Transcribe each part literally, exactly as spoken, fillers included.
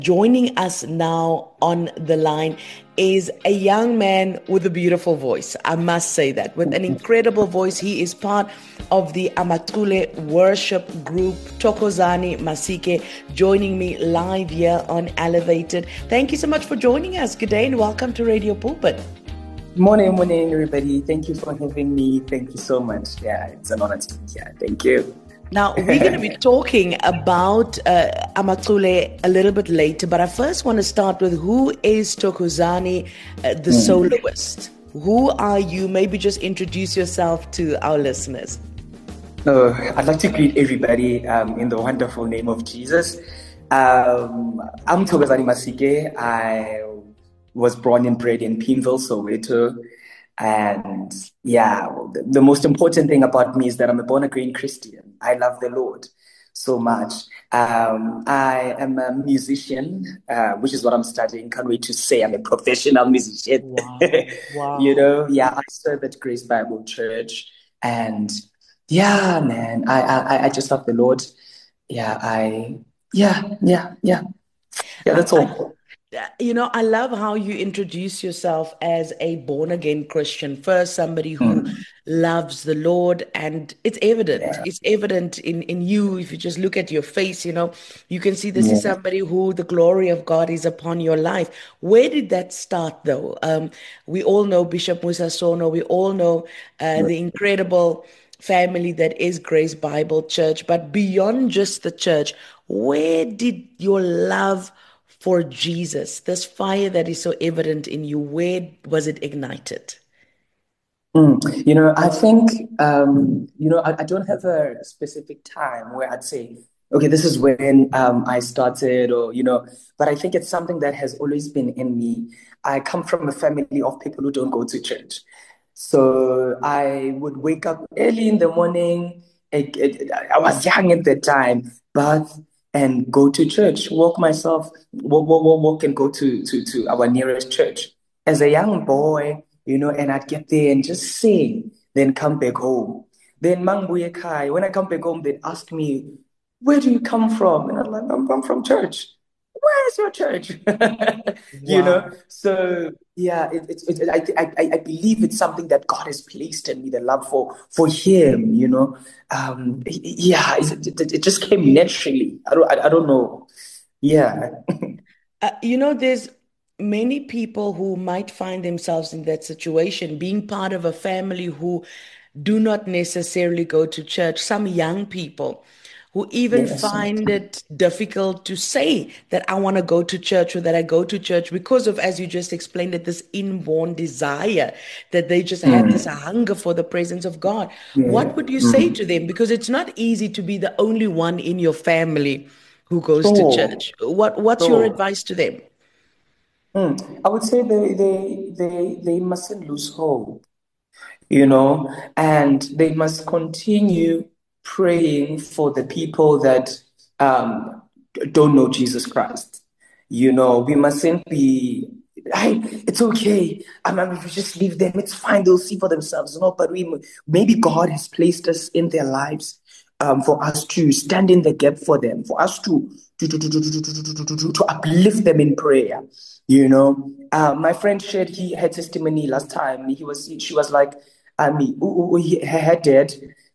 Joining us now on the line is a young man with a beautiful voice. I must say that. With an incredible voice, he is part of the Amacule worship group, Thokozani Masike, joining me live here on Elevated. Thank you so much for joining us. Good day and welcome to Radio Pulpit. Morning, morning, everybody. Thank you for having me. Thank you so much. Yeah, it's an honor to be here. Thank you. Now, we're going to be talking about uh, Amacule a little bit later, but I first want to start with who is Thokozani, uh, the mm. soloist? Who are you? Maybe just introduce yourself to our listeners. Oh, I'd like to greet everybody um, in the wonderful name of Jesus. Um, I'm Thokozani Masike. I was born and bred in Pimville, Soweto. And yeah, the, the most important thing about me is that I'm a born-again Christian. I love the Lord so much. Um, I am a musician, uh, which is what I'm studying. Can't wait to say I'm a professional musician. Wow. Wow. You know, yeah, I serve at Grace Bible Church. And yeah, man, I, I, I just love the Lord. Yeah, I, yeah, yeah, yeah. Yeah, that's all. You know, I love how you introduce yourself as a born-again Christian. First, somebody who mm. loves the Lord, and it's evident. Yeah. It's evident in, in you. If you just look at your face, you know, you can see this yeah. is somebody who the glory of God is upon your life. Where did that start, though? Um, we all know Bishop Musa Sono. We all know uh, the incredible family that is Grace Bible Church. But beyond just the church, where did your love for Jesus, this fire that is so evident in you, where was it ignited? Mm, you know, I think, um, you know, I, I don't have a specific time where I'd say, okay, this is when um, I started, or, you know, but I think it's something that has always been in me. I come from a family of people who don't go to church. So I would wake up early in the morning. It, it, I was young at that time, but and go to church, walk myself, walk, walk, walk, walk and go to, to, to our nearest church. As a young boy, you know, and I'd get there and just sing, then come back home. Then Mangbuye Kai, when I come back home, they'd ask me, where do you come from? And I'm like, I'm, I'm from church. Where is your church? You wow. know, so yeah, it, it, it, I, I, I believe it's something that God has placed in me, the love for for Him. You know, um, yeah, it, it, it just came naturally. I don't, I, I don't know. Yeah, uh, you know, there's many people who might find themselves in that situation, being part of a family who do not necessarily go to church. Some young people who even yes. find it difficult to say that I want to go to church or that I go to church because of, as you just explained it, this inborn desire that they just mm. have this hunger for the presence of God. Yeah. What would you mm. say to them? Because it's not easy to be the only one in your family who goes sure. to church. What What's sure. your advice to them? Mm. I would say they, they, they, they mustn't lose hope, you know, and they must continue praying for the people that um, don't know Jesus Christ. You know, we mustn't be, hey, it's okay. I mean, if we just leave them, it's fine. They'll see for themselves. No, but we maybe God has placed us in their lives um, for us to stand in the gap for them, for us to to to to to to, to, to, to, to uplift them in prayer. You know, uh, my friend shared he had testimony last time. He was she was like, I mean, her dad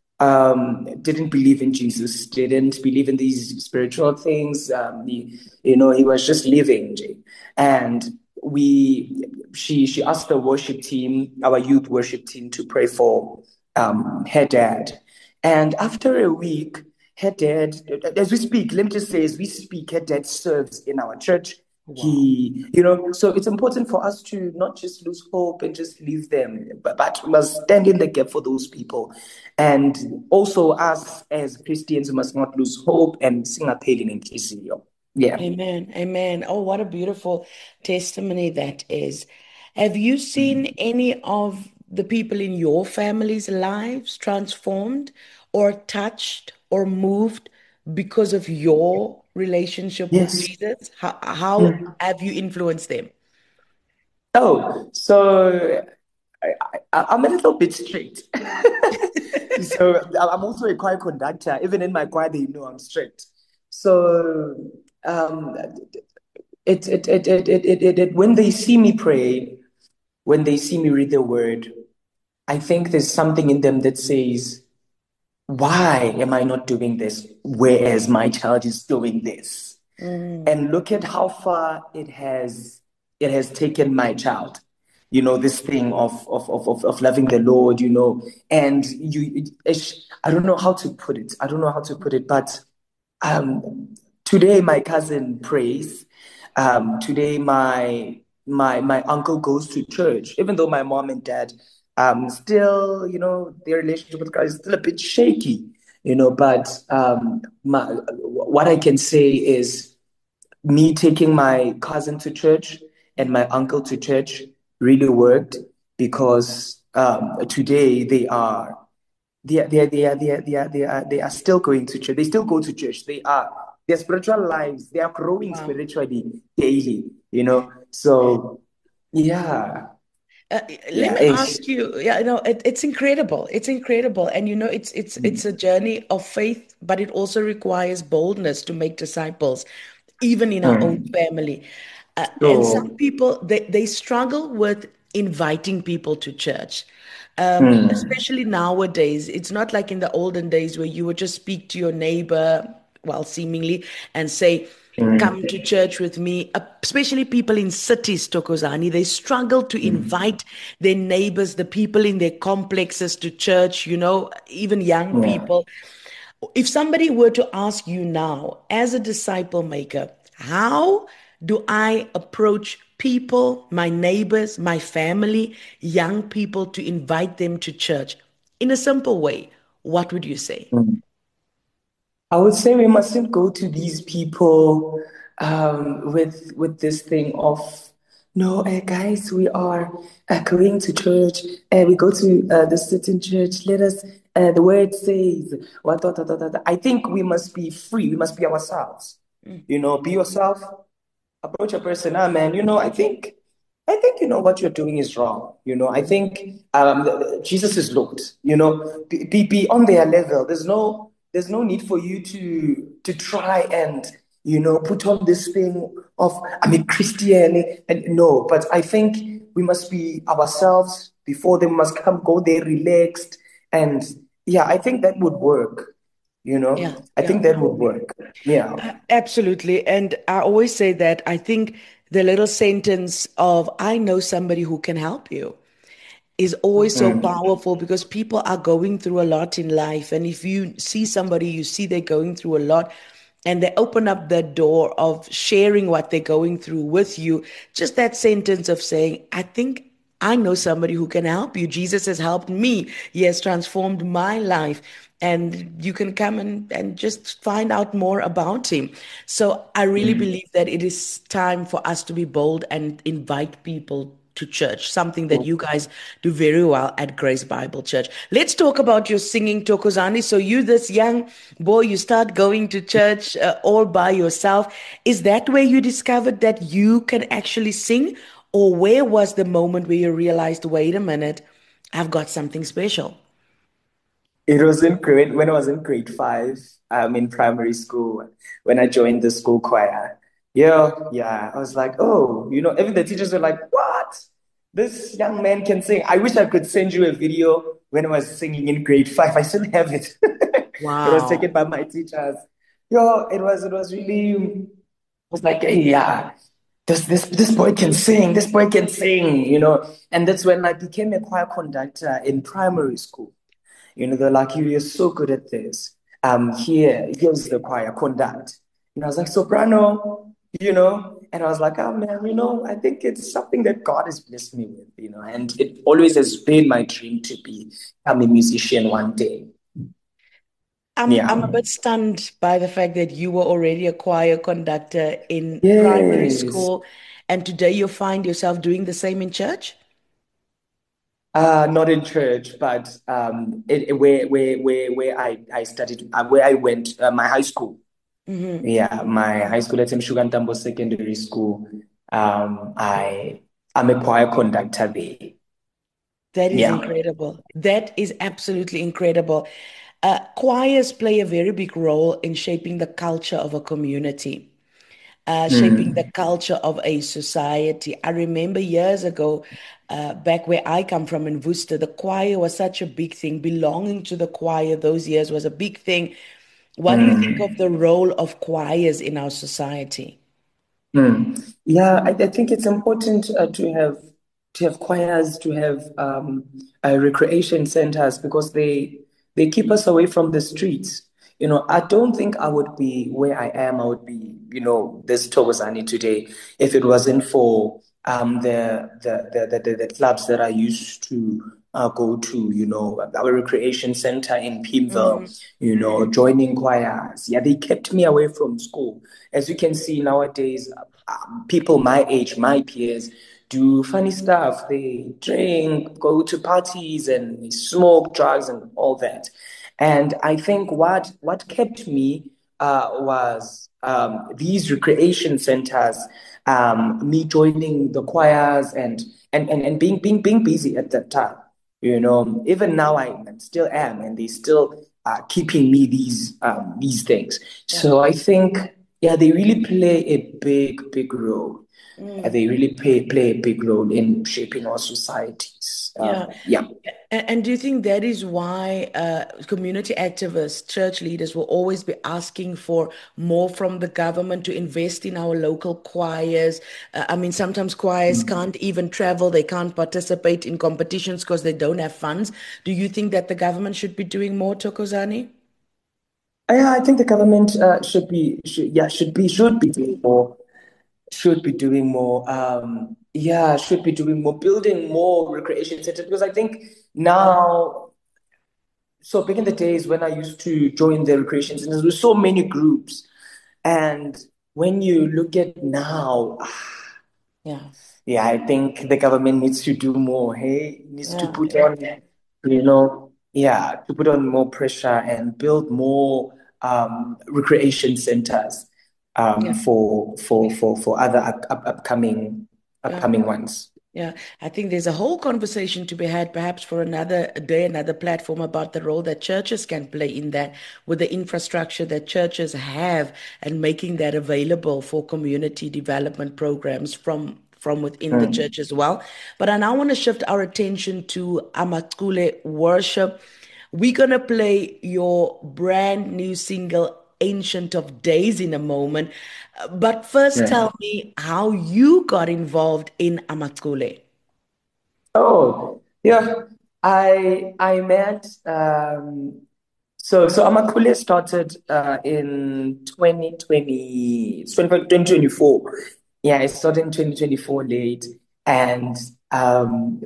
um, didn't believe in Jesus, didn't believe in these spiritual things. Um, he, you know, he was just living. And we, she, she asked the worship team, our youth worship team, to pray for um, her dad. And after a week, her dad, as we speak, let me just say, as we speak, her dad serves in our church. Wow. He, you know, so it's important for us to not just lose hope and just leave them, but, but we must stand in the gap for those people. And also us as Christians must not lose hope and sing a pain in Kisio. Yeah. Amen. Amen. Oh, what a beautiful testimony that is. Have you seen mm-hmm. any of the people in your family's lives transformed or touched or moved because of your relationship yes. with Jesus? How, how mm. have you influenced them? Oh, so I, I, I'm a little bit strict. So I'm also a choir conductor. Even in my choir, they know I'm strict. So um, it it it it it, it, it, it when they see me pray, when they see me read the word, I think there's something in them that says, why am I not doing this? Whereas my child is doing this. Mm. And look at how far it has it has taken my child. You know, this thing of of of of, of loving the Lord, you know, and you I don't know how to put it. I don't know how to put it, but um today my cousin prays. Um today my my my uncle goes to church, even though my mom and dad um still, you know, their relationship with God is still a bit shaky, you know, but um my what I can say is me taking my cousin to church and my uncle to church really worked because um, today they are they are, they are, they are, they are, they are, they are, they are still going to church. They still go to church. They are their spiritual lives. They are growing Wow. spiritually daily. You know. So yeah, Uh, let yeah, me ish. ask you, yeah, no, it, it's incredible. It's incredible. And you know, it's it's it's a journey of faith, but it also requires boldness to make disciples, even in our own Mm. family. Uh, and some So people they, they struggle with inviting people to church. Um, mm, especially nowadays, it's not like in the olden days where you would just speak to your neighbor, well, seemingly, and say, come mm, to church with me, uh, especially people in cities, Tokozani. They struggle to mm, invite their neighbors, the people in their complexes to church, you know, even young yeah. people. If somebody were to ask you now, as a disciple maker, how do I approach people, my neighbors, my family, young people to invite them to church in a simple way? What would you say? Mm. I would say we mustn't go to these people um, with with this thing of no, uh, guys, we are uh, going to church. Uh, we go to uh, the certain church. Let us. Uh, the word says what. what, what, what, what. I think we must be free. We must be ourselves. Mm. You know, be yourself. Approach a person. Ah, man. You know, I think. I think you know what you're doing is wrong. You know, I think um, Jesus is Lord. You know, be, be be on their level. There's no there's no need for you to to try and you know put on this thing of I'm a Christian and no. But I think we must be ourselves before they must come go there relaxed and yeah. I think that would work. You Yeah, know, I yeah. think that would work. Yeah. A- Absolutely. And I always say that I think the little sentence of, I know somebody who can help you, is always so Mm, powerful because people are going through a lot in life. And if you see somebody, you see they're going through a lot, and they open up the door of sharing what they're going through with you, just that sentence of saying, I think I know somebody who can help you. Jesus has helped me, He has transformed my life. And you can come and, and just find out more about him. So I really mm. believe that it is time for us to be bold and invite people to church, something that you guys do very well at Grace Bible Church. Let's talk about your singing, Tokozani. So you, this young boy, you start going to church uh, all by yourself. Is that where you discovered that you can actually sing? Or where was the moment where you realized, wait a minute, I've got something special? It was in grade when I was in grade five, um, in primary school, when I joined the school choir. Yeah, yeah. I was like, oh, you know, even the teachers were like, what? This young man can sing. I wish I could send you a video when I was singing in grade five. I still have it. It was taken Wow. by my teachers. Yo, it was it was really it was like, hey, yeah, this this this boy can sing, this boy can sing, you know. And that's when I became a choir conductor in primary school. You know, they're like, you're so good at this. Um, here, here's the choir conduct. And I was like, soprano, you know, and I was like, oh man, you know, I think it's something that God has blessed me with, you know, and it always has been my dream to be become a musician one day. I'm I'm a Yeah. bit stunned by the fact that you were already a choir conductor in primary Yes. school, and today you find yourself doing the same in church. Uh, not in church, but um, it, it- where where where where I I studied, uh, where I went, uh, my high school. Mhm. Yeah, my high school at Mshugantambo Secondary School. Um, I I'm a choir conductor there. That is Yeah. incredible. That is absolutely incredible. Uh, choirs play a very big role in shaping the culture of a community. uh, shaping the Mm, culture of a society. I remember years ago, uh, back where I come from in Worcester, the choir was such a big thing. Belonging to the choir those years was a big thing. What do you think of mm. the role of choirs in our society? Mm. Yeah, I, I think it's important uh, to have to have choirs, to have um, uh, recreation centers because they they keep us away from the streets. You know, I don't think I would be where I am. I would be, you know, this Thokozani today if it wasn't for um, the, the, the the the clubs that I used to uh, go to. You know, our recreation center in Pimville. Mm, You know, joining choirs. Yeah, they kept me away from school. As you can see nowadays, um, people my age, my peers, do funny stuff. They drink, go to parties, and they smoke drugs and all that. And I think what what kept me uh, was um, these recreation centers, um, me joining the choirs, and and and, and being being being busy at that time. You know, even now I still am, and they still are keeping me these um, these things. yeah. So I think, yeah, they really play a big, big role. Uh, Mm, They really play play a big role in shaping our societies. yeah. Um, yeah. And, and do you think that is why uh, community activists, church leaders will always be asking for more from the government to invest in our local choirs? Uh, I mean, sometimes choirs can't even travel, they can't participate in competitions because they don't have funds. Do you think that the government should be doing more, Tokozani? Yeah, I think the government uh, should be should, yeah should be should be doing more should be doing more um yeah should be doing more building more recreation centers because I think now, so back in the days when I used to join the recreation centers, there were so many groups, and when you look at now, Yeah, yeah, I think the government needs to do more. Hey, needs to yeah, put on, you know, yeah, to put on more pressure and build more um, recreation centers um, yeah, for for for for other up, up, upcoming yeah. upcoming ones. Yeah, I think there's a whole conversation to be had, perhaps for another day, another platform about the role that churches can play in that, with the infrastructure that churches have, and making that available for community development programs from from within the Mm. church as well. But I now want to shift our attention to Amatkule worship. We're gonna play your brand new single, Ancient of Days, in a moment. Uh, But first, Yeah. tell me how you got involved in Amatkule. Oh, yeah. I I met um so so Amakule started uh in twenty twenty twenty twenty-four. Yeah, it started in twenty twenty-four late, and um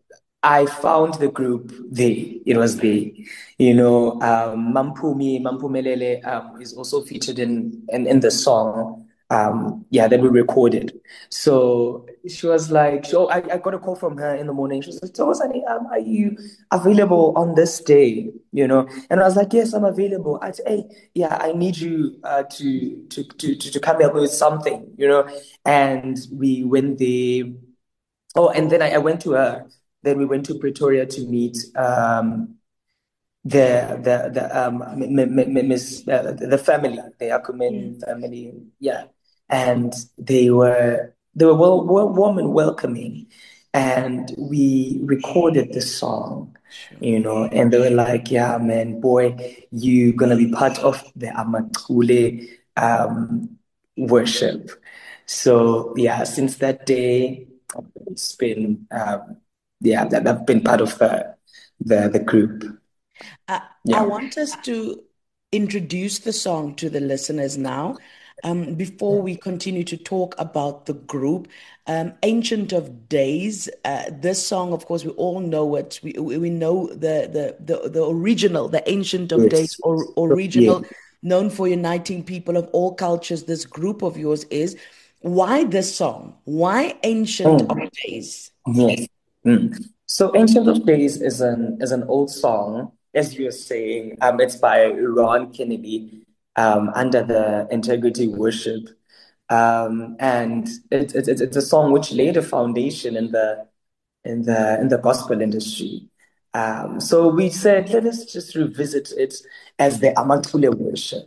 I found the group there. It was there. You know, um, Mampumi, Mampumelele um, is also featured in, in, in the song, um, yeah, that we recorded. So she was like, so I, I got a call from her in the morning. She was like, so, Sani, um, are you available on this day? You know, and I was like, yes, I'm available. I said, hey, yeah, I need you uh, to, to, to, to, to come up with something, you know. And we went there. Oh, and then I, I went to her. Then we went to Pretoria to meet um, the the the um m- m- m- Miss uh, the family, the Mm. Akumen family, yeah, and they were they were well, well warm and welcoming, and we recorded the song, Sure. you know, and they were like, "Yeah, man, boy, you gonna be part of the Amatule um worship." So yeah, since that day, it's been um yeah, that I've been part of the the the group. I, I Yeah. want us to introduce the song to the listeners now. Um, before we continue to talk about the group, um, Ancient of Days. Uh, this song, of course, we all know it. We we we know the the the, the original, the Ancient of Days, Yes. or Yeah. original, known for uniting people of all cultures. This group of yours is. Why this song? Why Ancient of Mm. Days? Yes. Mm. So Ancient of Days is an is an old song, as you're saying. Um, it's by Ron Kennedy, um, under the Integrity Worship. Um, and it, it, it's it's a song which laid a foundation in the in the in the gospel industry. Um, so we said, let us just revisit it as the Amathule worship.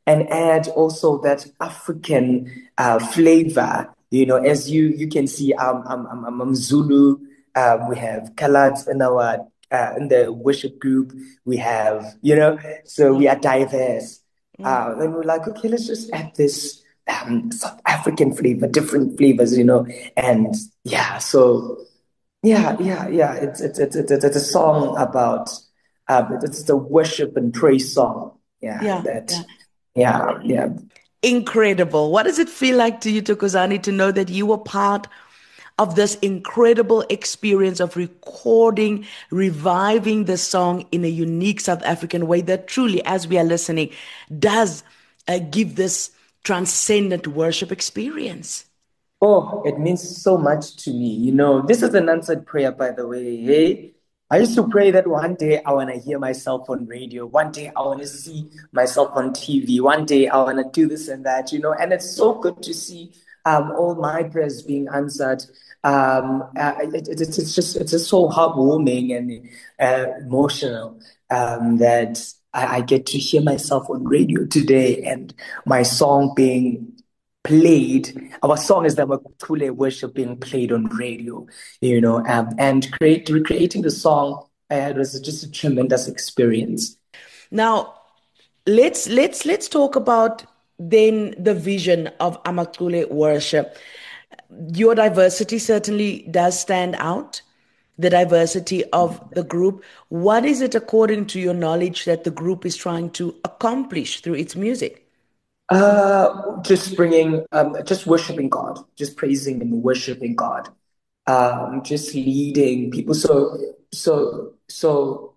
and add also that African uh, flavor. You know, as you you can see, um, I'm, I'm, I'm Zulu. Um, we have Kalats in our uh, in the worship group. We have, you know, so we are diverse. Mm. Uh, and we're like, okay, let's just add this um, South African flavor, different flavors, you know, and yeah, so yeah, yeah, yeah. It's it's it's it's, it's a song about um, it's a worship and praise song. Yeah, Yeah, that. yeah. Yeah, yeah. Incredible. What does it feel like to you, Tokozani, to know that you were part of this incredible experience of recording, reviving the song in a unique South African way that truly, as we are listening, does uh, give this transcendent worship experience? Oh, it means so much to me. You know, this is an answered prayer, by the way. Hey, I used to pray that one day I want to hear myself on radio. One day I want to see myself on T V. One day I want to do this and that, you know, and it's so good to see um, all my prayers being answered. Um, uh, it, it, it's just, it's just so heartwarming and uh, emotional um, that I, I get to hear myself on radio today and my song being played. Our song is Never Truly Worship being played on radio, you know, um, and create recreating the song. Uh, it was just a tremendous experience. Now, let's let's let's talk about then the vision of Amakule worship. Your diversity certainly does stand out, the diversity of the group. What is it, according to your knowledge, that the group is trying to accomplish through its music? Uh, just bringing, um, just worshiping God, just praising and worshiping God, um, just leading people. So, so, so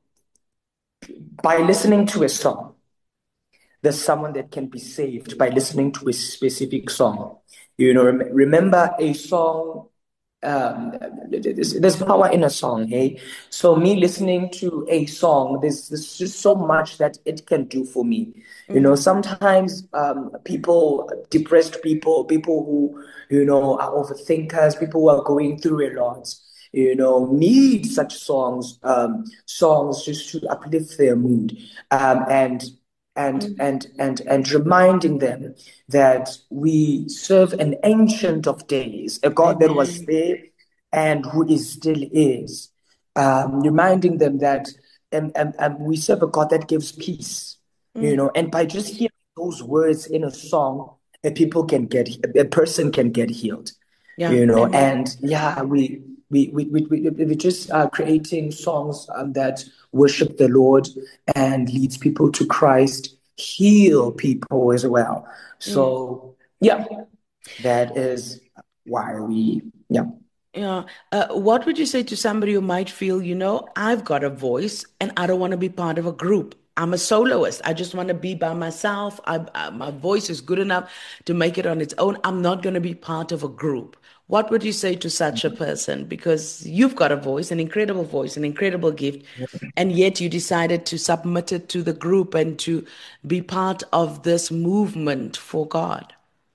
by listening to a song, there's someone that can be saved by listening to a specific song. You know, rem- remember a song, um, there's, there's power in a song, hey? So me listening to a song, there's, there's just so much that it can do for me. You know, Mm, sometimes um, people, depressed people, people who, you know, are overthinkers, people who are going through a lot, you know, need such songs, um, songs just to uplift their mood. Um, and and mm. and and and reminding them that we serve an ancient of days, a God that was Amen. there and who is still is. Um, reminding them that and, and, and we serve a God that gives peace, you Mm. know, and by just hearing those words in a song, a people can get a person can get healed, Yeah, you know, amen. and yeah, we we we we we, we just are creating songs um, that worship the Lord and leads people to Christ, heal people as well. Mm. So yeah, that is why we yeah. Yeah. Uh, what would you say to somebody who might feel, you know, I've got a voice and I don't want to be part of a group. I'm a soloist. I just want to be by myself. I, I, my voice is good enough to make it on its own. I'm not going to be part of a group. What would you say to such a person? Because you've got a voice, an incredible voice, an incredible gift, and yet you decided to submit it to the group and to be part of this movement for God.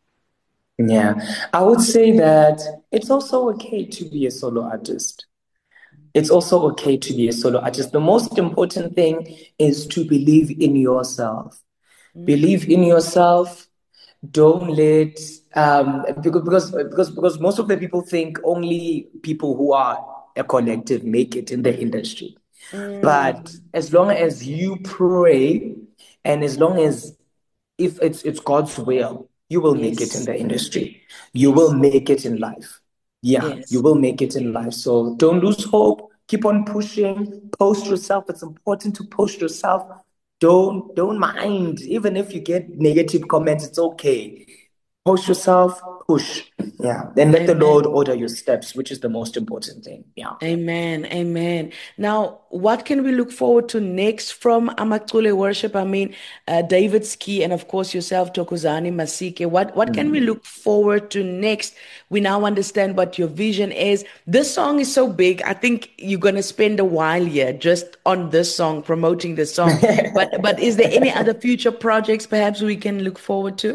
Yeah, I would say that it's also okay to be a solo artist. It's also okay to be a solo artist. The most important thing is to believe in yourself. Mm. Believe in yourself. Don't let um because because because because most of the people think only people who are a collective make it in the industry. But Mm. as long as you pray and as long as if it's it's God's will, you will make it in Yes, the industry. You will yes, make it in life. Yeah, you yes. will make it in life. So don't lose hope. Keep on pushing. Post yourself. It's important to post yourself. Don't don't mind. Even if you get negative comments, it's okay. Post yourself, push. Yeah. Then let the Lord Amen. order your steps, which is the most important thing. Yeah. Amen. Amen. Now, what can we look forward to next from Amakule Worship? I mean, uh, David Ski and of course yourself, Tokozani Masike. What what can we Mm. look forward to next? We now understand what your vision is. This song is so big. I think you're gonna spend a while here just on this song, promoting this song. But but is there any other future projects perhaps we can look forward to?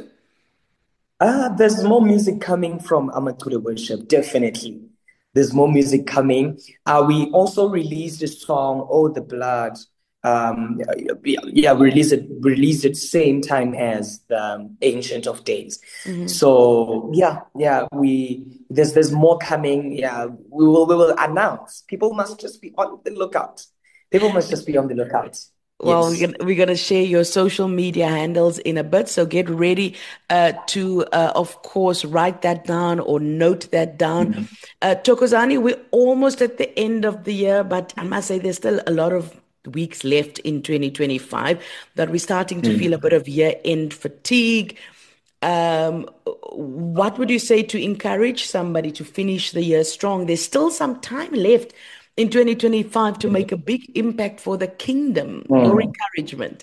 Ah, there's more music coming from Amakule Worship, definitely. There's more music coming. Uh, we also released a song, Oh the Blood, Um, yeah, yeah, we released it released it same time as the um, Ancient of Days. Mm-hmm. So yeah, yeah, we there's there's more coming. Yeah, we will we will announce. People must just be on the lookout. People must just be on the lookout. Well, we're Yes. gonna, we're gonna share your social media handles in a bit, so get ready uh, to, uh, of course, write that down or note that down. Mhm. Uh, Tokozani, we're almost at the end of the year, but I must say there's still a lot of weeks left in twenty twenty-five that we're starting to feel a bit of year-end fatigue. Um, what would you say to encourage somebody to finish the year strong? There's still some time left in twenty twenty-five to make a big impact for the kingdom. Your Mm. encouragement.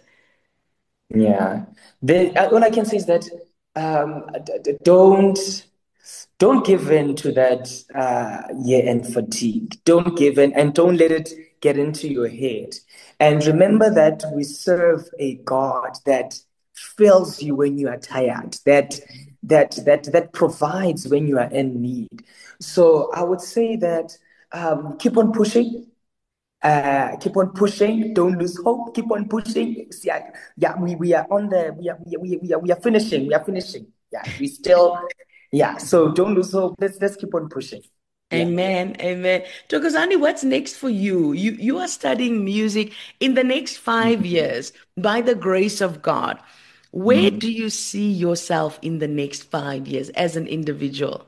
Yeah. The, uh, all I can say is that um, d- d- don't don't give in to that uh, year-end fatigue. Don't give in and don't let it get into your head. And remember that we serve a God that fills you when you are tired, that that that that provides when you are in need. So I would say that um, keep on pushing, uh, keep on pushing. Don't lose hope. Keep on pushing. See, I, yeah, we, we are on the we are we are, we are we are we are finishing. We are finishing. Yeah, we still yeah. So don't lose hope. Let's let's keep on pushing. Yeah. Amen. Amen. Tokozani, what's next for you? You you are studying music in the next five years by the grace of God. Where Mhm. do you see yourself in the next five years as an individual?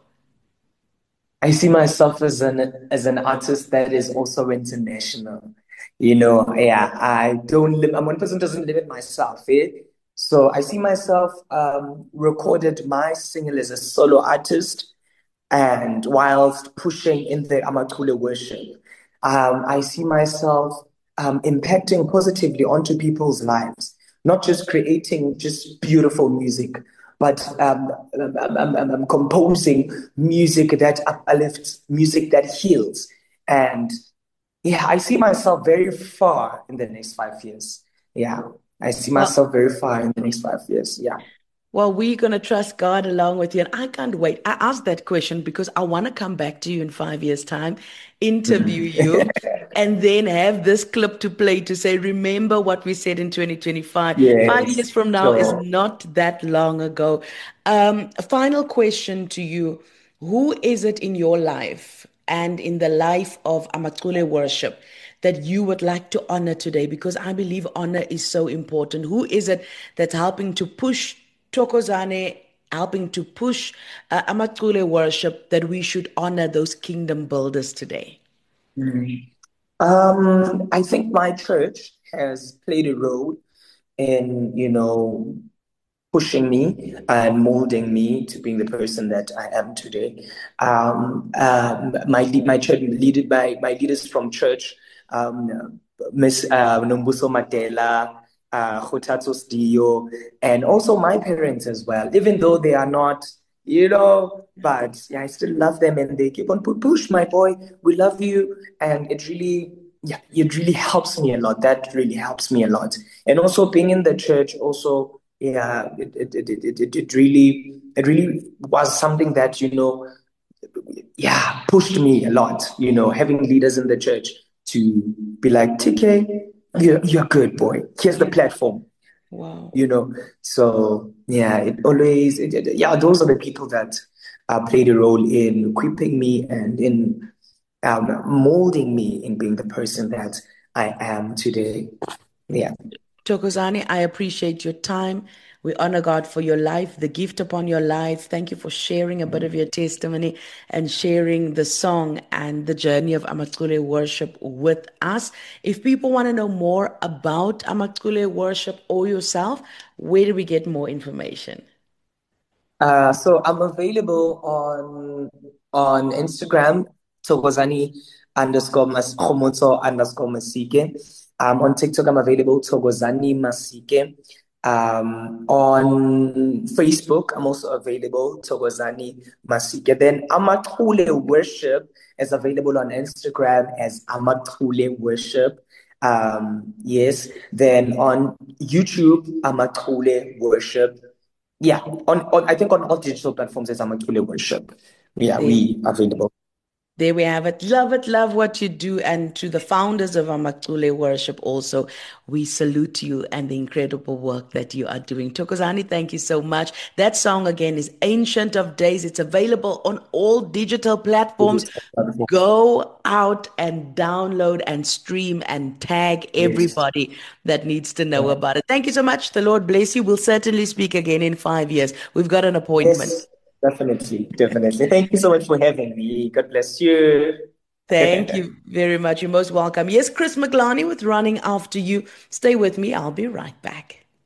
I see myself as an as an artist that is also international. You know, yeah, I don't live. I'm one person who doesn't limit myself. Eh? So I see myself um, recorded my single as a solo artist, and whilst pushing in the Amatule worship, um, I see myself um, impacting positively onto people's lives, not just creating just beautiful music, but um, um, um, um, um, composing music that uplifts, music that heals. And yeah, I see myself very far in the next five years. Yeah, I see Well, myself very far in the next five years. Yeah. Well, we're going to trust God along with you. And I can't wait. I asked that question because I want to come back to you in five years' time, interview Mhm. you, and then have this clip to play to say, remember what we said in twenty twenty-five. Five Yes, years from now is sure. not that long ago. Um, a final question to you. Who is it in your life and in the life of Amatule worship that you would like to honor today? Because I believe honor is so important. Who is it that's helping to push Tokozane, helping to push uh, Amatule worship that we should honor those kingdom builders today? Mhm. Um, I think my church has played a role in, you know, pushing me and molding me to being the person that I am today. Um, um, my my church, led by my leaders from church, um, Miss uh, Nombuso Matela, uh, Khotatsos Dio, and also my parents as well. Even though they are not, you know, but yeah, I still love them, and they keep on pu- push my boy. We love you, and it really. Yeah, it really helps me a lot. That really helps me a lot. And also being in the church also yeah, it it, it, it, it it really it really was something that, you know, yeah, pushed me a lot, you know, having leaders in the church to be like, T K, you're, you're good, boy. Here's the Yeah. platform, Wow. you know. So yeah, it always it, it- yeah, those are the people that uh, played a role in equipping me and in um, molding me in being the person that I am today. Yeah. Tokozani, I appreciate your time. We honor God for your life, the gift upon your life. Thank you for sharing a bit of your testimony and sharing the song and the journey of Amatule worship with us. If people want to know more about Amatule worship or yourself, where do we get more information? Uh, so I'm available on on Instagram, Togozani underscore mas Khomotso underscore Masike. Um, on TikTok, I'm available, Togozani Masike. Um, on Facebook, I'm also available, Togozani Masike. Then Amathule Worship is available on Instagram as Amathule Worship. Um, yes. Then on YouTube, Amathule Worship. Yeah, on, on I think on all digital platforms as Amatule Worship. Yeah, There we available. There we have it. Love it. Love what you do. And to the founders of Amacule Worship also, we salute you and the incredible work that you are doing. Thokozani, thank you so much. That song again is Ancient of Days. It's available on all digital platforms. Go out and download and stream and tag Yes. everybody that needs to know about it. Thank you so much. The Lord bless you. We'll certainly speak again in five years. We've got an appointment. Yes, definitely, definitely. Thank you so much for having me. God bless you. Thank you very much. You're most welcome. Yes, Chris McLarney with Running After You. Stay with me. I'll be right back.